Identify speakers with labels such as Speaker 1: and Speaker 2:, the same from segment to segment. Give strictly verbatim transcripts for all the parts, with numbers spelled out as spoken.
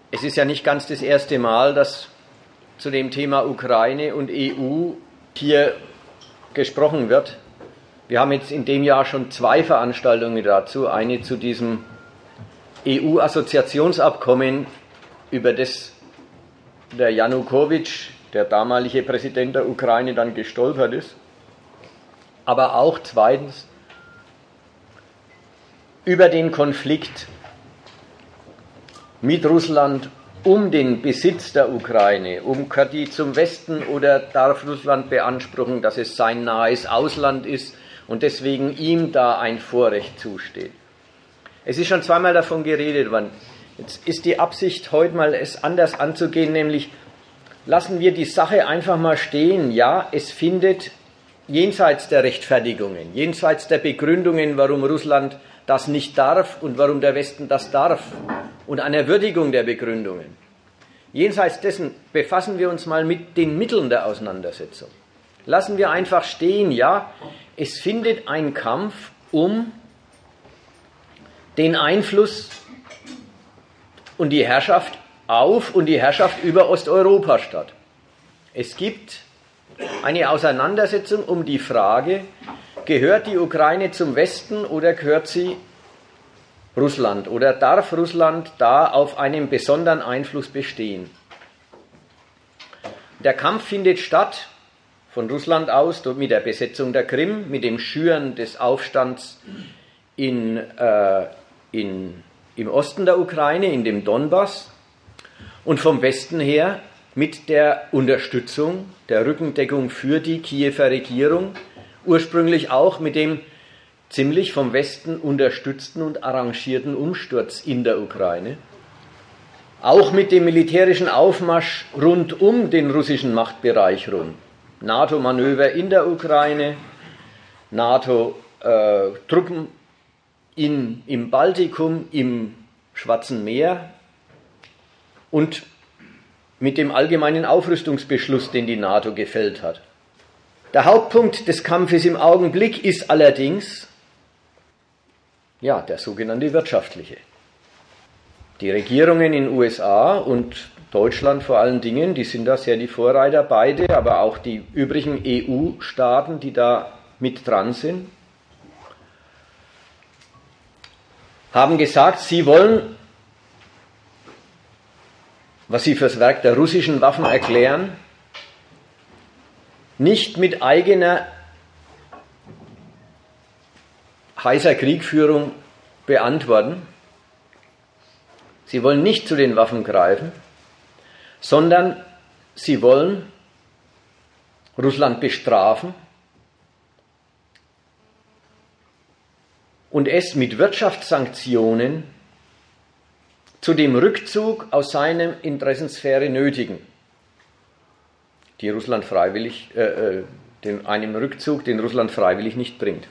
Speaker 1: Es ist ja nicht ganz das erste Mal, dass zu dem Thema Ukraine und E U hier gesprochen wird. Wir haben jetzt in dem Jahr schon zwei Veranstaltungen dazu. Eine zu diesem E U-Assoziationsabkommen, über das der Janukowitsch, der damalige Präsident der Ukraine, dann gestolpert ist. Aber auch zweitens über den Konflikt mit Russland um den Besitz der Ukraine, um gehört die zum Westen oder darf Russland beanspruchen, dass es sein nahes Ausland ist und deswegen ihm da ein Vorrecht zusteht. Es ist schon zweimal davon geredet worden. Jetzt ist die Absicht, heute mal es anders anzugehen, nämlich lassen wir die Sache einfach mal stehen. Ja, es findet jenseits der Rechtfertigungen, jenseits der Begründungen, warum Russland das nicht darf und warum der Westen das darf und einer Würdigung der Begründungen. Jenseits dessen befassen wir uns mal mit den Mitteln der Auseinandersetzung. Lassen wir einfach stehen, ja, es findet ein Kampf um den Einfluss und die Herrschaft auf und die Herrschaft über Osteuropa statt. Es gibt eine Auseinandersetzung um die Frage, gehört die Ukraine zum Westen oder gehört sie Russland? Oder darf Russland da auf einem besonderen Einfluss bestehen? Der Kampf findet statt von Russland aus mit der Besetzung der Krim, mit dem Schüren des Aufstands in, äh, in, im Osten der Ukraine, in dem Donbass, und vom Westen her mit der Unterstützung, der Rückendeckung für die Kiewer Regierung, ursprünglich auch mit dem ziemlich vom Westen unterstützten und arrangierten Umsturz in der Ukraine, auch mit dem militärischen Aufmarsch rund um den russischen Machtbereich rum. NATO-Manöver in der Ukraine, NATO-Truppen in, im Baltikum, im Schwarzen Meer und mit dem allgemeinen Aufrüstungsbeschluss, den die NATO gefällt hat. Der Hauptpunkt des Kampfes im Augenblick ist allerdings ja, der sogenannte wirtschaftliche. Die Regierungen in den U S A und Deutschland vor allen Dingen, die sind da sehr die Vorreiter, beide, aber auch die übrigen E U-Staaten, die da mit dran sind, haben gesagt, sie wollen, was sie fürs Werk der russischen Waffen erklären, nicht mit eigener heißer Kriegführung beantworten. Sie wollen nicht zu den Waffen greifen, sondern sie wollen Russland bestrafen und es mit Wirtschaftssanktionen zu dem Rückzug aus seiner Interessensphäre nötigen, die Russland freiwillig, äh, den, einem Rückzug, den Russland freiwillig nicht bringt.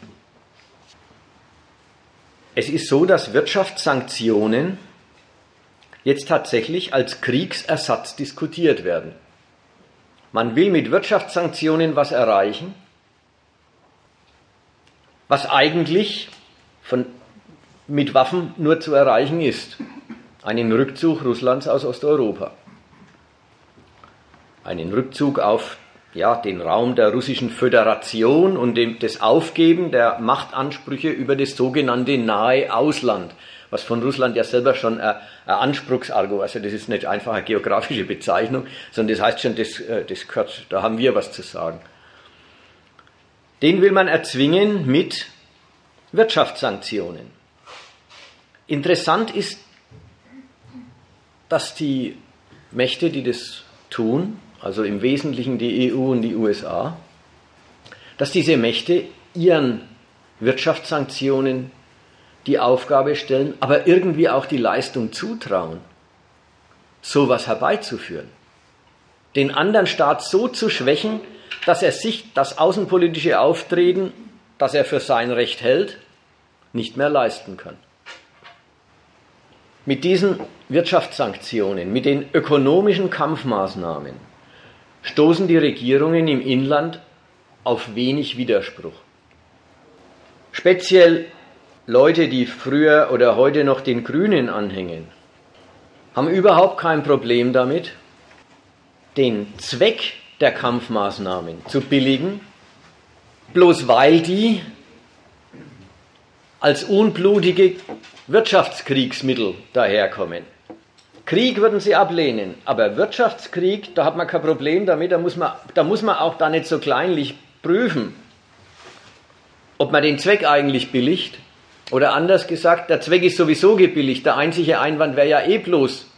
Speaker 1: Es ist so, dass Wirtschaftssanktionen jetzt tatsächlich als Kriegsersatz diskutiert werden. Man will mit Wirtschaftssanktionen was erreichen, was eigentlich von, mit Waffen nur zu erreichen ist. Einen Rückzug Russlands aus Osteuropa. Einen Rückzug auf ja, den Raum der russischen Föderation und dem, das Aufgeben der Machtansprüche über das sogenannte nahe Ausland, was von Russland ja selber schon ein, ein Anspruchsargument, also das ist nicht einfach eine geografische Bezeichnung, sondern das heißt schon, das, das gehört, da haben wir was zu sagen. Den will man erzwingen mit Wirtschaftssanktionen. Interessant ist, dass die Mächte, die das tun, also im Wesentlichen die E U und die U S A, dass diese Mächte ihren Wirtschaftssanktionen die Aufgabe stellen, aber irgendwie auch die Leistung zutrauen, sowas herbeizuführen. Den anderen Staat so zu schwächen, dass er sich das außenpolitische Auftreten, das er für sein Recht hält, nicht mehr leisten kann. Mit diesen Wirtschaftssanktionen, mit den ökonomischen Kampfmaßnahmen stoßen die Regierungen im Inland auf wenig Widerspruch. Speziell Leute, die früher oder heute noch den Grünen anhängen, haben überhaupt kein Problem damit, den Zweck der Kampfmaßnahmen zu billigen, bloß weil die als unblutige Wirtschaftskriegsmittel daherkommen. Krieg würden sie ablehnen, aber Wirtschaftskrieg, da hat man kein Problem damit, da muss man, da muss man auch da nicht so kleinlich prüfen, ob man den Zweck eigentlich billigt. Oder anders gesagt, der Zweck ist sowieso gebilligt, der einzige Einwand wäre ja eh bloß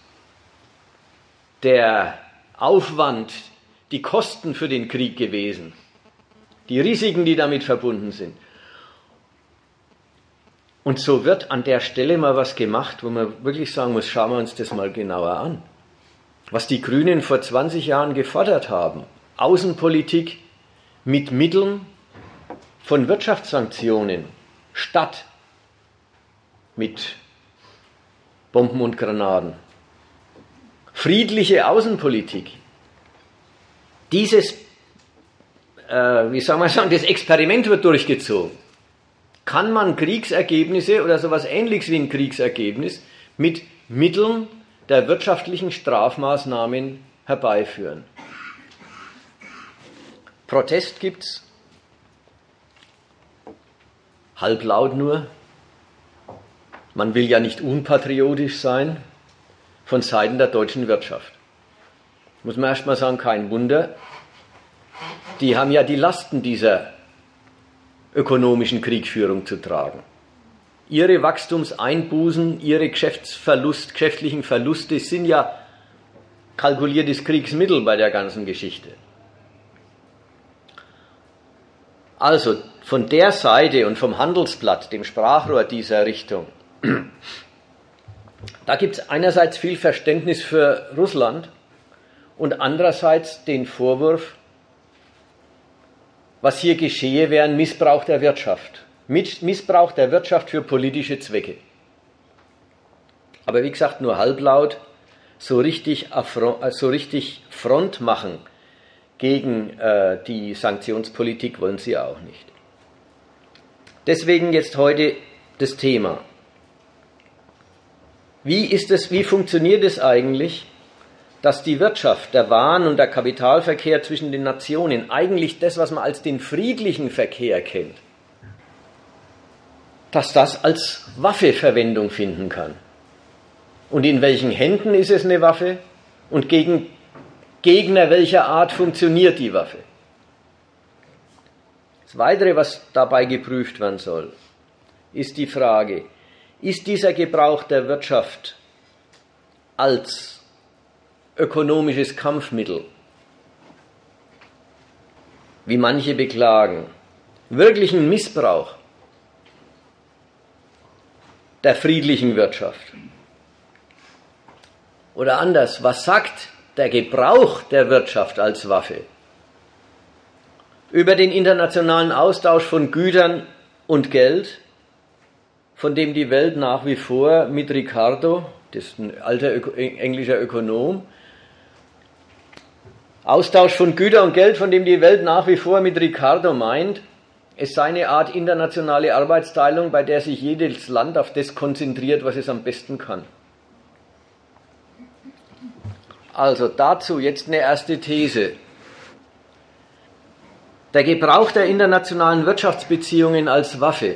Speaker 1: der Aufwand, die Kosten für den Krieg gewesen, die Risiken, die damit verbunden sind. Und so wird an der Stelle mal was gemacht, wo man wirklich sagen muss, schauen wir uns das mal genauer an. Was die Grünen vor zwanzig Jahren gefordert haben, Außenpolitik mit Mitteln von Wirtschaftssanktionen statt mit Bomben und Granaten. Friedliche Außenpolitik. Dieses, äh, wie soll man sagen, das Experiment wird durchgezogen. Kann man Kriegsergebnisse oder sowas Ähnliches wie ein Kriegsergebnis mit Mitteln der wirtschaftlichen Strafmaßnahmen herbeiführen? Protest gibt's, halblaut nur. Man will ja nicht unpatriotisch sein von Seiten der deutschen Wirtschaft. Muss man erst mal sagen, kein Wunder. Die haben ja die Lasten dieser ökonomischen Kriegführung zu tragen. Ihre Wachstumseinbußen, ihre Geschäftsverlust, geschäftlichen Verluste sind ja kalkuliertes Kriegsmittel bei der ganzen Geschichte. Also von der Seite und vom Handelsblatt, dem Sprachrohr dieser Richtung, da gibt es einerseits viel Verständnis für Russland und andererseits den Vorwurf, was hier geschehe, wäre ein Missbrauch der Wirtschaft. Missbrauch der Wirtschaft für politische Zwecke. Aber wie gesagt, nur halblaut, so richtig, so richtig Front machen gegen äh, die Sanktionspolitik wollen sie auch nicht. Deswegen jetzt heute das Thema. Wie ist es, wie funktioniert es eigentlich, dass die Wirtschaft, der Waren- und der Kapitalverkehr zwischen den Nationen, eigentlich das, was man als den friedlichen Verkehr kennt, dass das als Waffe Verwendung finden kann? Und in welchen Händen ist es eine Waffe? Und gegen Gegner welcher Art funktioniert die Waffe? Das Weitere, was dabei geprüft werden soll, ist die Frage, ist dieser Gebrauch der Wirtschaft als ökonomisches Kampfmittel, wie manche beklagen, wirklich ein Missbrauch der friedlichen Wirtschaft? Oder anders, was sagt der Gebrauch der Wirtschaft als Waffe über den internationalen Austausch von Gütern und Geld, von dem die Welt nach wie vor mit Ricardo, das ist ein alter Öko- englischer Ökonom, Austausch von Gütern und Geld, von dem die Welt nach wie vor mit Ricardo meint, es sei eine Art internationale Arbeitsteilung, bei der sich jedes Land auf das konzentriert, was es am besten kann. Also dazu jetzt eine erste These. Der Gebrauch der internationalen Wirtschaftsbeziehungen als Waffe,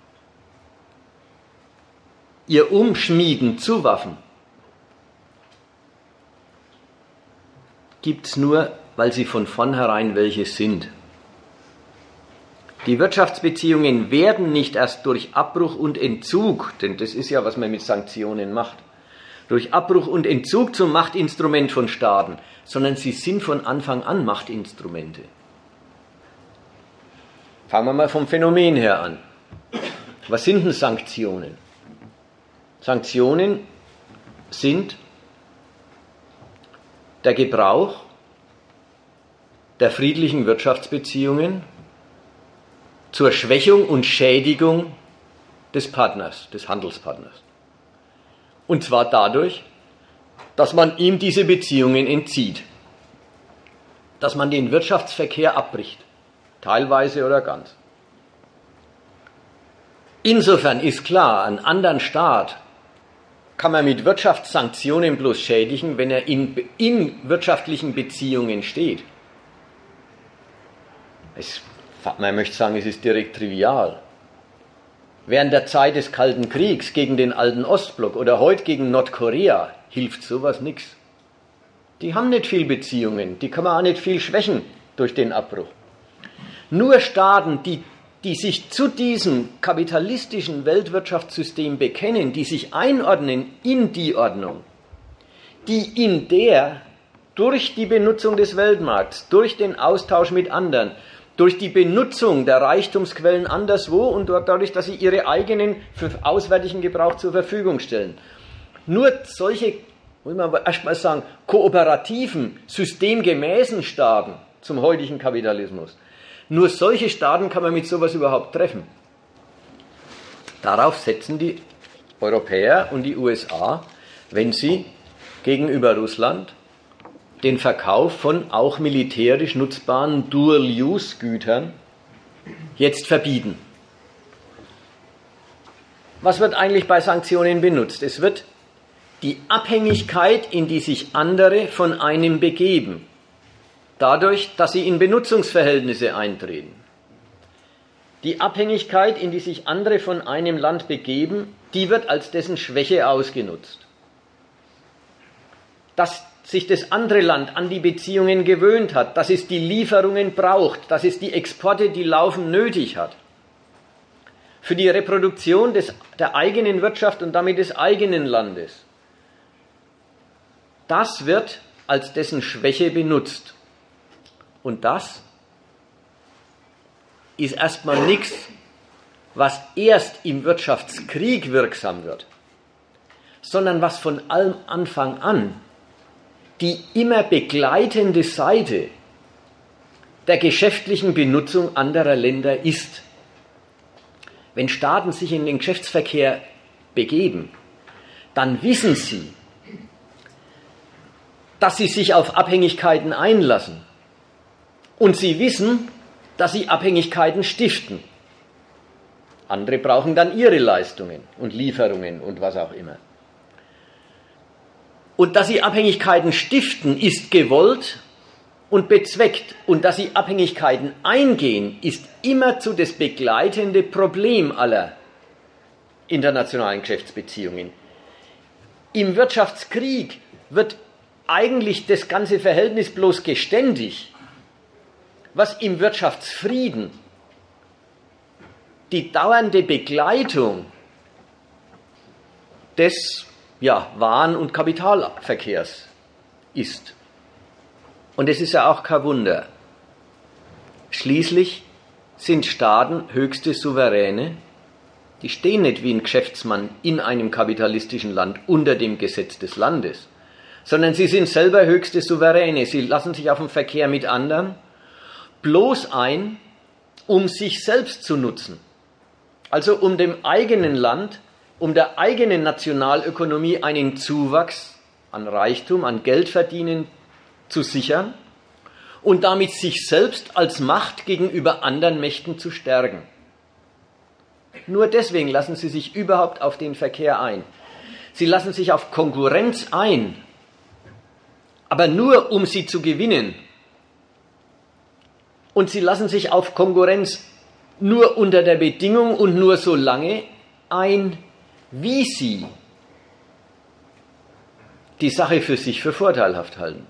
Speaker 1: ihr Umschmieden zu Waffen, gibt es nur, weil sie von vornherein welche sind. Die Wirtschaftsbeziehungen werden nicht erst durch Abbruch und Entzug, denn das ist ja, was man mit Sanktionen macht, durch Abbruch und Entzug zum Machtinstrument von Staaten, sondern sie sind von Anfang an Machtinstrumente. Fangen wir mal vom Phänomen her an. Was sind denn Sanktionen? Sanktionen sind der Gebrauch der friedlichen Wirtschaftsbeziehungen zur Schwächung und Schädigung des Partners, des Handelspartners. Und zwar dadurch, dass man ihm diese Beziehungen entzieht, dass man den Wirtschaftsverkehr abbricht, teilweise oder ganz. Insofern ist klar, einen anderen Staat kann man mit Wirtschaftssanktionen bloß schädigen, wenn er in, in wirtschaftlichen Beziehungen steht. Es, man möchte sagen, es ist direkt trivial. Während der Zeit des Kalten Kriegs gegen den alten Ostblock oder heute gegen Nordkorea hilft sowas nichts. Die haben nicht viel Beziehungen, die kann man auch nicht viel schwächen durch den Abbruch. Nur Staaten, die, die sich zu diesem kapitalistischen Weltwirtschaftssystem bekennen, die sich einordnen in die Ordnung, die in der durch die Benutzung des Weltmarkts, durch den Austausch mit anderen, durch die Benutzung der Reichtumsquellen anderswo und dadurch, dass sie ihre eigenen für auswärtigen Gebrauch zur Verfügung stellen. Nur solche, muss man erst mal sagen, kooperativen, systemgemäßen Staaten zum heutigen Kapitalismus, nur solche Staaten kann man mit sowas überhaupt treffen. Darauf setzen die Europäer und die U S A, wenn sie gegenüber Russland den Verkauf von auch militärisch nutzbaren Dual-Use-Gütern jetzt verbieten. Was wird eigentlich bei Sanktionen benutzt? Es wird die Abhängigkeit, in die sich andere von einem begeben, dadurch, dass sie in Benutzungsverhältnisse eintreten. Die Abhängigkeit, in die sich andere von einem Land begeben, die wird als dessen Schwäche ausgenutzt. Dass sich das andere Land an die Beziehungen gewöhnt hat, dass es die Lieferungen braucht, dass es die Exporte, die laufen, nötig hat. Für die Reproduktion des, der eigenen Wirtschaft und damit des eigenen Landes. Das wird als dessen Schwäche benutzt. Und das ist erstmal nichts, was erst im Wirtschaftskrieg wirksam wird, sondern was von allem Anfang an die immer begleitende Seite der geschäftlichen Benutzung anderer Länder ist. Wenn Staaten sich in den Geschäftsverkehr begeben, dann wissen sie, dass sie sich auf Abhängigkeiten einlassen. Und sie wissen, dass sie Abhängigkeiten stiften. Andere brauchen dann ihre Leistungen und Lieferungen und was auch immer. Und dass sie Abhängigkeiten stiften, ist gewollt und bezweckt. Und dass sie Abhängigkeiten eingehen, ist immerzu das begleitende Problem aller internationalen Geschäftsbeziehungen. Im Wirtschaftskrieg wird eigentlich das ganze Verhältnis bloß geständig, was im Wirtschaftsfrieden die dauernde Begleitung des ja, Waren- und Kapitalverkehrs ist. Und es ist ja auch kein Wunder. Schließlich sind Staaten höchste Souveräne, die stehen nicht wie ein Geschäftsmann in einem kapitalistischen Land unter dem Gesetz des Landes, sondern sie sind selber höchste Souveräne. Sie lassen sich auf den Verkehr mit anderen bloß ein, um sich selbst zu nutzen. Also um dem eigenen Land, um der eigenen Nationalökonomie einen Zuwachs an Reichtum, an Geldverdienen zu sichern und damit sich selbst als Macht gegenüber anderen Mächten zu stärken. Nur deswegen lassen sie sich überhaupt auf den Verkehr ein. Sie lassen sich auf Konkurrenz ein, aber nur um sie zu gewinnen. Und sie lassen sich auf Konkurrenz nur unter der Bedingung und nur so lange ein, wie sie die Sache für sich für vorteilhaft halten.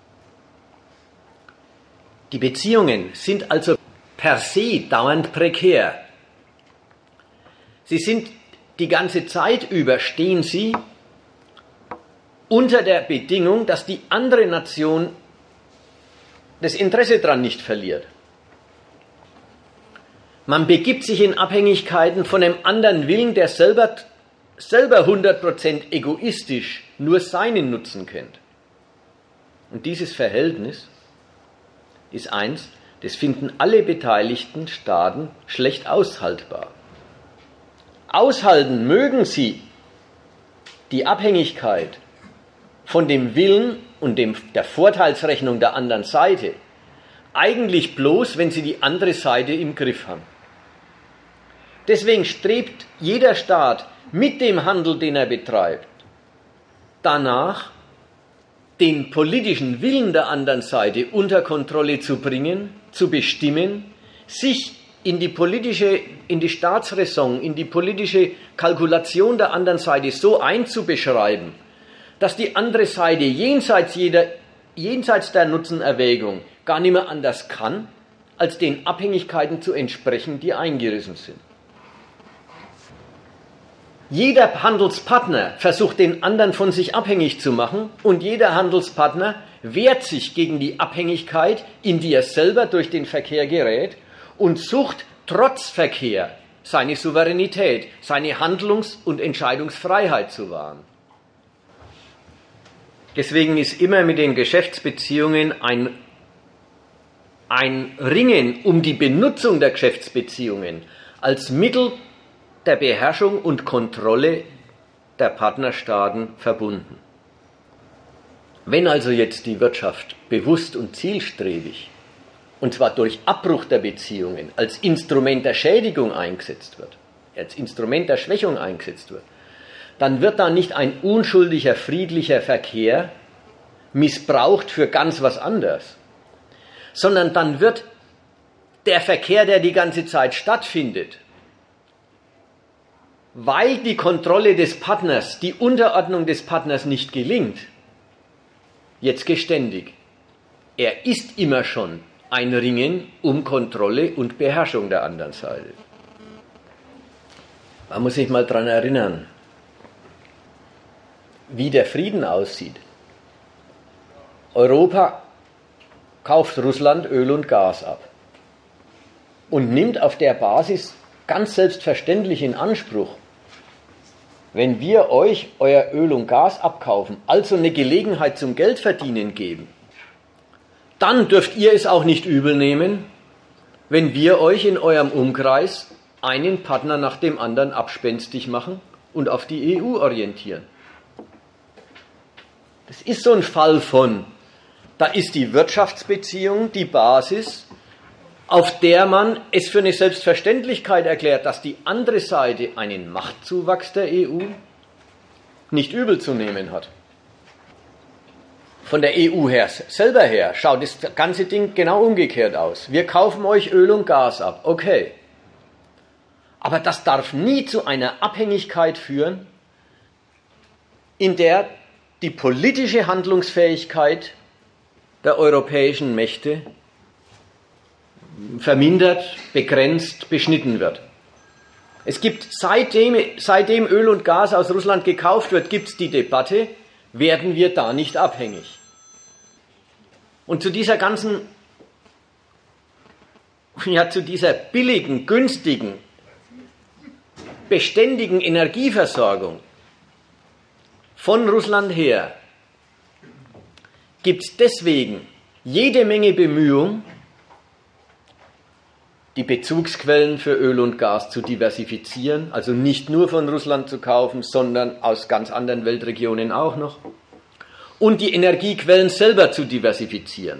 Speaker 1: Die Beziehungen sind also per se dauernd prekär. Sie sind die ganze Zeit über, stehen sie unter der Bedingung, dass die andere Nation das Interesse daran nicht verliert. Man begibt sich in Abhängigkeiten von einem anderen Willen, der selber, selber hundert Prozent egoistisch nur seinen Nutzen kennt. Und dieses Verhältnis ist eins, das finden alle beteiligten Staaten schlecht aushaltbar. Aushalten mögen sie die Abhängigkeit von dem Willen und dem, der Vorteilsrechnung der anderen Seite eigentlich bloß, wenn sie die andere Seite im Griff haben. Deswegen strebt jeder Staat mit dem Handel, den er betreibt, danach, den politischen Willen der anderen Seite unter Kontrolle zu bringen, zu bestimmen, sich in die politische, in die Staatsräson, in die politische Kalkulation der anderen Seite so einzubeschreiben, dass die andere Seite jenseits jeder, jenseits der Nutzenerwägung gar nicht mehr anders kann, als den Abhängigkeiten zu entsprechen, die eingerissen sind. Jeder Handelspartner versucht, den anderen von sich abhängig zu machen, und jeder Handelspartner wehrt sich gegen die Abhängigkeit, in die er selber durch den Verkehr gerät, und sucht trotz Verkehr seine Souveränität, seine Handlungs- und Entscheidungsfreiheit zu wahren. Deswegen ist immer mit den Geschäftsbeziehungen ein, ein Ringen um die Benutzung der Geschäftsbeziehungen als Mittel der Beherrschung und Kontrolle der Partnerstaaten verbunden. Wenn also jetzt die Wirtschaft bewusst und zielstrebig, und zwar durch Abbruch der Beziehungen, als Instrument der Schädigung eingesetzt wird, als Instrument der Schwächung eingesetzt wird, dann wird da nicht ein unschuldiger, friedlicher Verkehr missbraucht für ganz was anderes, sondern dann wird der Verkehr, der die ganze Zeit stattfindet, weil die Kontrolle des Partners, die Unterordnung des Partners nicht gelingt, jetzt geständig. Er ist immer schon ein Ringen um Kontrolle und Beherrschung der anderen Seite. Man muss sich mal daran erinnern, wie der Frieden aussieht. Europa kauft Russland Öl und Gas ab und nimmt auf der Basis ganz selbstverständlich in Anspruch, wenn wir euch euer Öl und Gas abkaufen, also eine Gelegenheit zum Geldverdienen geben, dann dürft ihr es auch nicht übel nehmen, wenn wir euch in eurem Umkreis einen Partner nach dem anderen abspenstig machen und auf die E U orientieren. Das ist so ein Fall von, da ist die Wirtschaftsbeziehung die Basis, auf der man es für eine Selbstverständlichkeit erklärt, dass die andere Seite einen Machtzuwachs der E U nicht übel zu nehmen hat. Von der E U her, selber her, schaut das ganze Ding genau umgekehrt aus. Wir kaufen euch Öl und Gas ab, okay. Aber das darf nie zu einer Abhängigkeit führen, in der die politische Handlungsfähigkeit der europäischen Mächte vermindert, begrenzt, beschnitten wird. Es gibt, seitdem, seitdem Öl und Gas aus Russland gekauft wird, gibt es die Debatte, werden wir da nicht abhängig? Und zu dieser ganzen, ja, zu dieser billigen, günstigen, beständigen Energieversorgung von Russland her gibt es deswegen jede Menge Bemühungen, die Bezugsquellen für Öl und Gas zu diversifizieren, also nicht nur von Russland zu kaufen, sondern aus ganz anderen Weltregionen auch noch, und die Energiequellen selber zu diversifizieren.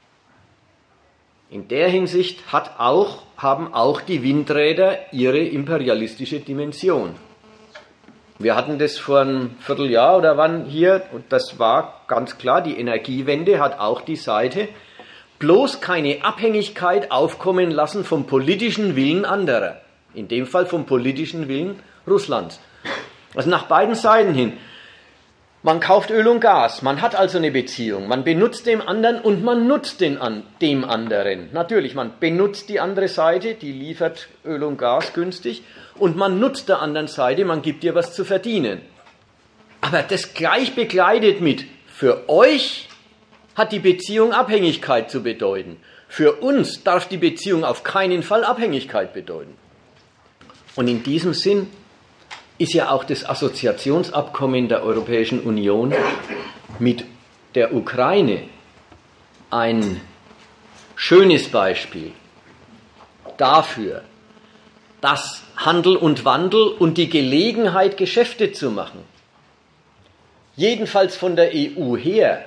Speaker 1: In der Hinsicht hat auch, haben auch die Windräder ihre imperialistische Dimension. Wir hatten das vor einem Vierteljahr oder wann hier, und das war ganz klar, die Energiewende hat auch die Seite, bloß keine Abhängigkeit aufkommen lassen vom politischen Willen anderer. In dem Fall vom politischen Willen Russlands. Also nach beiden Seiten hin. Man kauft Öl und Gas, man hat also eine Beziehung, man benutzt den anderen und man nutzt den an, dem anderen. Natürlich, man benutzt die andere Seite, die liefert Öl und Gas günstig, und man nutzt der anderen Seite, man gibt ihr was zu verdienen. Aber das gleich begleitet mit, für euch hat die Beziehung Abhängigkeit zu bedeuten. Für uns darf die Beziehung auf keinen Fall Abhängigkeit bedeuten. Und in diesem Sinn ist ja auch das Assoziationsabkommen der Europäischen Union mit der Ukraine ein schönes Beispiel dafür, dass Handel und Wandel und die Gelegenheit, Geschäfte zu machen, jedenfalls von der E U her,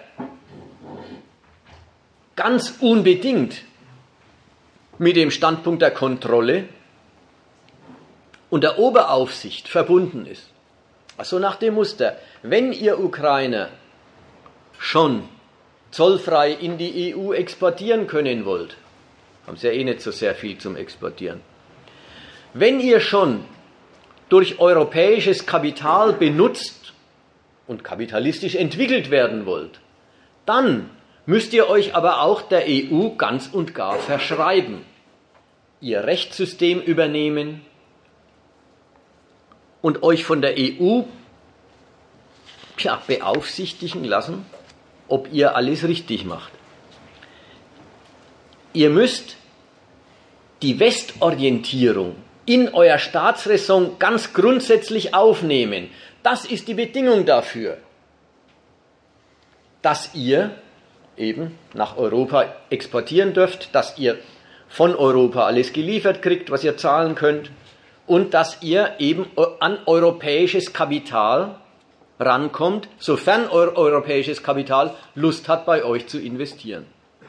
Speaker 1: ganz unbedingt mit dem Standpunkt der Kontrolle und der Oberaufsicht verbunden ist. Also nach dem Muster, wenn ihr Ukrainer schon zollfrei in die E U exportieren können wollt, haben sie ja eh nicht so sehr viel zum Exportieren, wenn ihr schon durch europäisches Kapital benutzt und kapitalistisch entwickelt werden wollt, dann müsst ihr euch aber auch der E U ganz und gar verschreiben, ihr Rechtssystem übernehmen und euch von der E U ja, beaufsichtigen lassen, ob ihr alles richtig macht. Ihr müsst die Westorientierung in euer Staatsräson ganz grundsätzlich aufnehmen. Das ist die Bedingung dafür, dass ihr eben nach Europa exportieren dürft, dass ihr von Europa alles geliefert kriegt, was ihr zahlen könnt, und dass ihr eben an europäisches Kapital rankommt, sofern eu- europäisches Kapital Lust hat, bei euch zu investieren.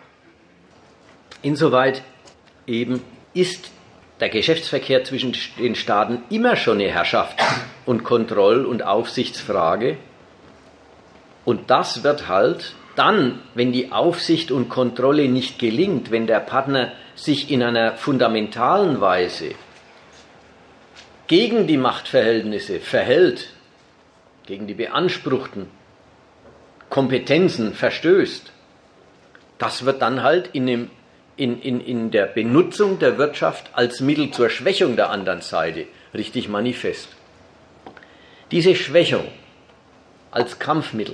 Speaker 1: Insoweit eben ist der Geschäftsverkehr zwischen den Staaten immer schon eine Herrschafts- und Kontroll- und Aufsichtsfrage. Und das wird halt dann, wenn die Aufsicht und Kontrolle nicht gelingt, wenn der Partner sich in einer fundamentalen Weise gegen die Machtverhältnisse verhält, gegen die beanspruchten Kompetenzen verstößt, das wird dann halt in, dem, in, in, in der Benutzung der Wirtschaft als Mittel zur Schwächung der anderen Seite richtig manifest. Diese Schwächung als Kampfmittel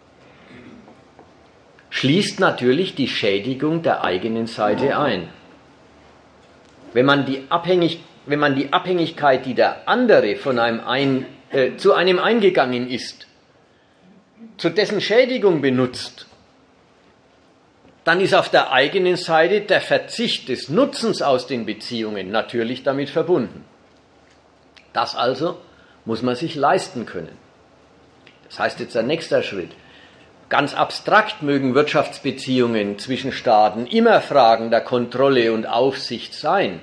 Speaker 1: schließt natürlich die Schädigung der eigenen Seite ein. Wenn man die, Abhängig, wenn man die Abhängigkeit, die der andere von einem ein, äh, zu einem eingegangen ist, zu dessen Schädigung benutzt, dann ist auf der eigenen Seite der Verzicht des Nutzens aus den Beziehungen natürlich damit verbunden. Das also muss man sich leisten können. Das heißt jetzt der nächste Schritt. Ganz abstrakt mögen Wirtschaftsbeziehungen zwischen Staaten immer Fragen der Kontrolle und Aufsicht sein.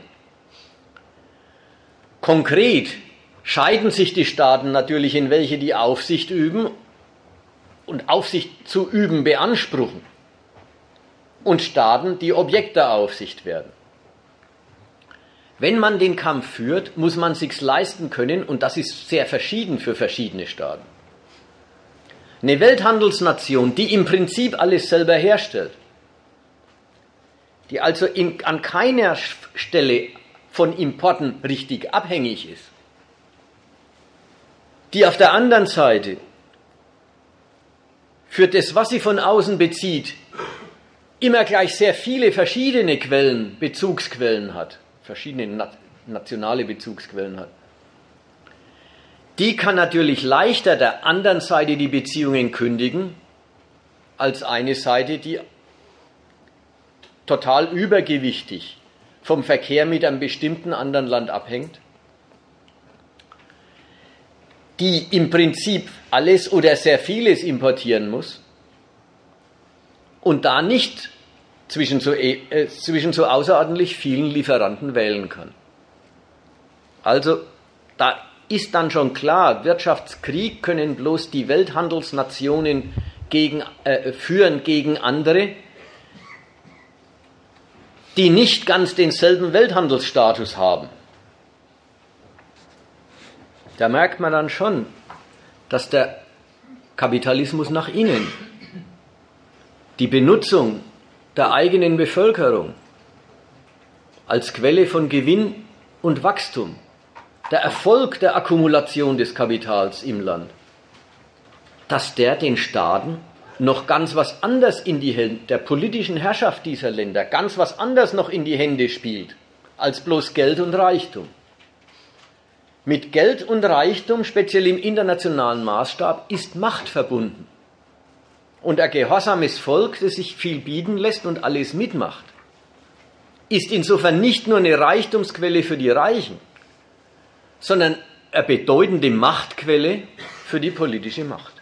Speaker 1: Konkret scheiden sich die Staaten natürlich in welche, die Aufsicht üben und Aufsicht zu üben beanspruchen, und Staaten, die Objekt der Aufsicht werden. Wenn man den Kampf führt, muss man sich's leisten können, und das ist sehr verschieden für verschiedene Staaten. Eine Welthandelsnation, die im Prinzip alles selber herstellt, die also in, an keiner Stelle von Importen richtig abhängig ist, die auf der anderen Seite für das, was sie von außen bezieht, immer gleich sehr viele verschiedene Quellen, Bezugsquellen hat, verschiedene na- nationale Bezugsquellen hat, die kann natürlich leichter der anderen Seite die Beziehungen kündigen, als eine Seite, die total übergewichtig vom Verkehr mit einem bestimmten anderen Land abhängt, die im Prinzip alles oder sehr vieles importieren muss und da nicht zwischen so, äh, zwischen so außerordentlich vielen Lieferanten wählen kann. Also da ist dann schon klar, Wirtschaftskrieg können bloß die Welthandelsnationen gegen, äh, führen gegen andere, die nicht ganz denselben Welthandelsstatus haben. Da merkt man dann schon, dass der Kapitalismus nach innen, die Benutzung der eigenen Bevölkerung als Quelle von Gewinn und Wachstum, der Erfolg der Akkumulation des Kapitals im Land, dass der den Staaten noch ganz was anderes in die Hände, der politischen Herrschaft dieser Länder, ganz was anderes noch in die Hände spielt, als bloß Geld und Reichtum. Mit Geld und Reichtum, speziell im internationalen Maßstab, ist Macht verbunden. Und ein gehorsames Volk, das sich viel bieten lässt und alles mitmacht, ist insofern nicht nur eine Reichtumsquelle für die Reichen, sondern eine bedeutende Machtquelle für die politische Macht.